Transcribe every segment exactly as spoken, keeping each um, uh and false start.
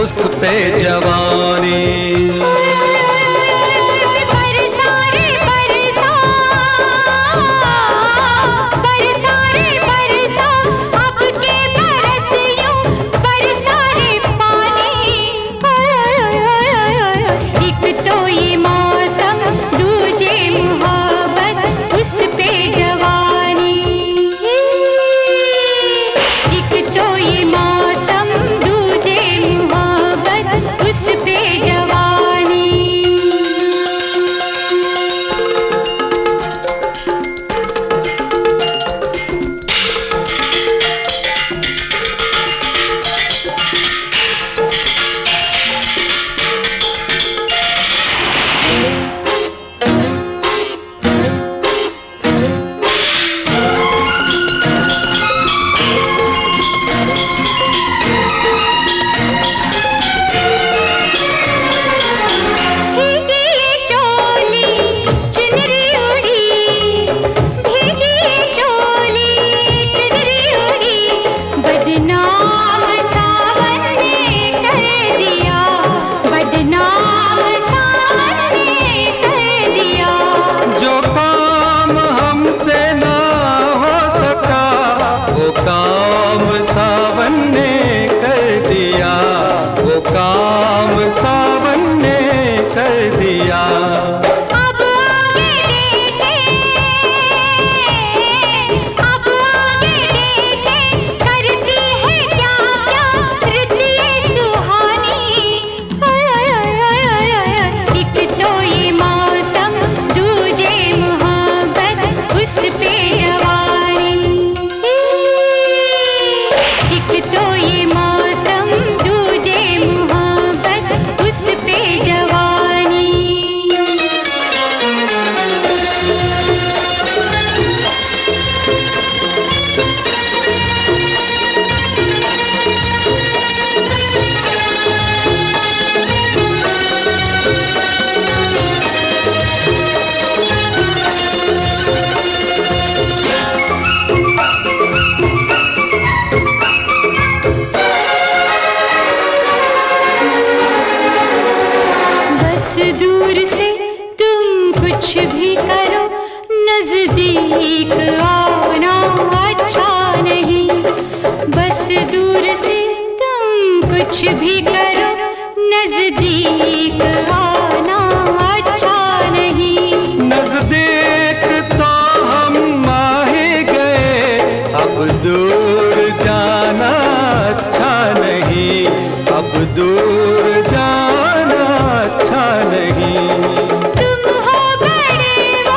उस पे जवानी। दूर से तुम कुछ भी करो, नजदीक आना अच्छा नहीं। बस दूर से तुम कुछ भी करो, नजदीक आना अच्छा नहीं। नजदीक तो हम आ ही गए, अब दूर जाना अच्छा नहीं, अब दूर जाना अच्छा नहीं। तुम हो बड़े वो,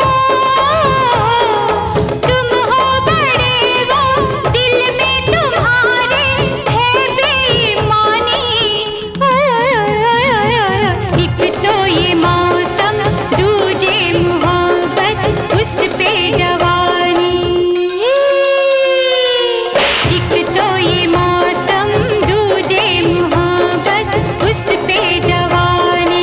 तुम हो बड़े वो, दिल में तुम्हारे है बेईमानी। एक तो ये मौसम, दूजे मोहब्बत, उस पे जवानी। एक तो ये मौसम, दूजे मोहब्बत, उस पे जवानी।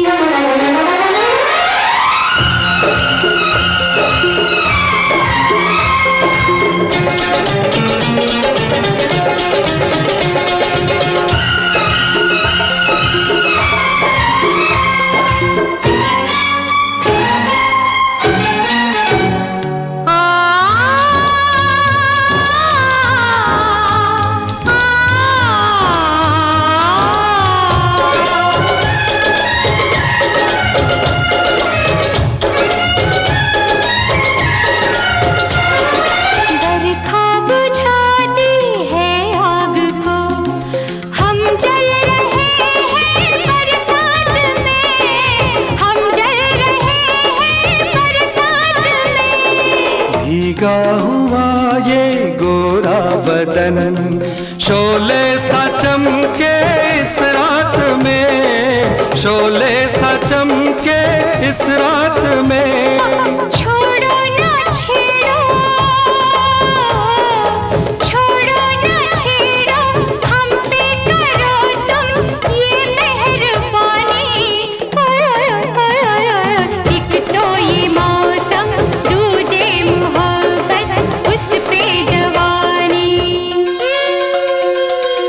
बरखा बुझाती है आग को, हम जल रहे हैं बरसात में, हम जल रहे हैं बरसात में। भीगा हुआ ये गोरा बदन, शोले सा चमके इस रात में, शोले सा चमके इस रात में। छोड़ो ना छेड़ो, छोड़ो ना छेड़ो, हम पे करो तुम ये मेहरबानी। एक तो ये मौसम, दूजे मोहब्बत, उस पे जवानी।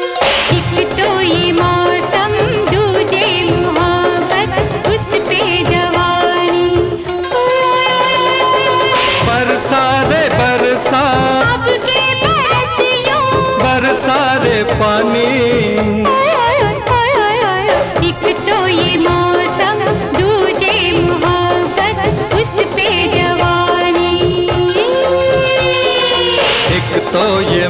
तो ये